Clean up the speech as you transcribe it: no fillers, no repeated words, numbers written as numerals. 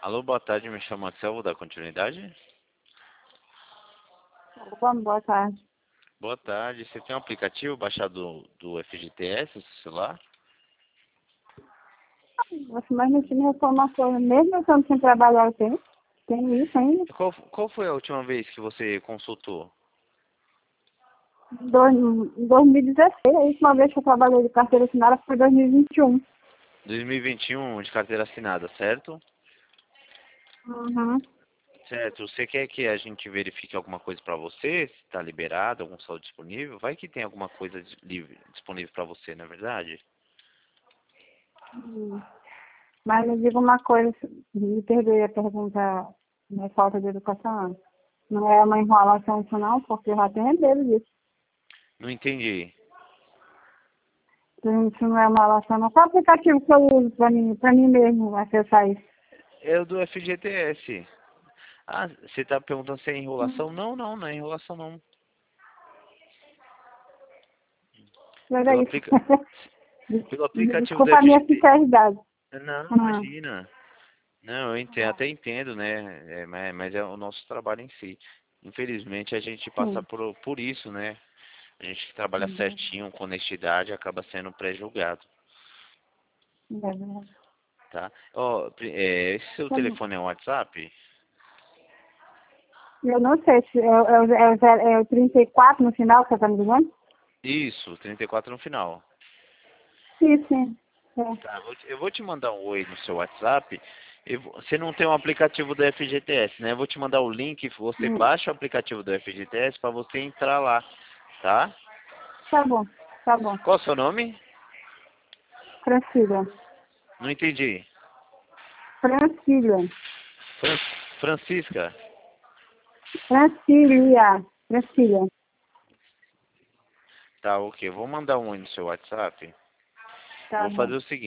Alô, boa tarde, me chamo Axel, vou dar continuidade? Boa tarde. Boa tarde, você tem um aplicativo baixado do FGTS no seu celular? Mas não tinha informação, mesmo eu estando sem trabalhar, tem isso ainda. Qual foi a última vez que você consultou? Em 2016, a última vez que eu trabalhei de carteira assinada foi em 2021. 2021, de carteira assinada, certo? Uhum. Certo, você quer que a gente verifique alguma coisa para você? Se está liberado, algum saldo disponível? Vai que tem alguma coisa disponível para você, não é verdade? Hum. Mas me diga uma coisa, me perdoe a pergunta, minha falta de educação. Não é uma enrolação isso não, porque eu já tenho medo disso. Não entendi. Isso não é uma enrolação não. Qual aplicativo que eu uso para mim mesmo acessar isso? É o do FGTS. Ah, você está perguntando se é enrolação? Não, não, não é enrolação não. Era Pelo, isso. aplica... Pelo aplicativo do Desculpa a minha FGTS. sinceridade. Não, Ah, imagina. Não, eu entendo, até entendo, né? Mas é o nosso trabalho em si. Infelizmente a gente passa sim. por isso, né? A gente que trabalha Uhum. certinho, com honestidade, acaba sendo pré-julgado, É verdade. tá? Esse seu Tá bom. telefone é o WhatsApp? Eu não sei se é o 34 no final que você está me dizendo? Isso, 34 no final. Sim, sim. É. Tá, eu vou te mandar um oi no seu WhatsApp. Você não tem um aplicativo do FGTS, né? Eu vou te mandar o link, você Hum. baixa o aplicativo do FGTS para você entrar lá, tá? Tá bom, tá bom. Qual é o seu nome? Francília. Não entendi. Francília. Fran- Francisca? Francília. Francília. Tá, ok. Vou mandar um oi no seu WhatsApp. Eu Tá vou fazer bom. o seguinte.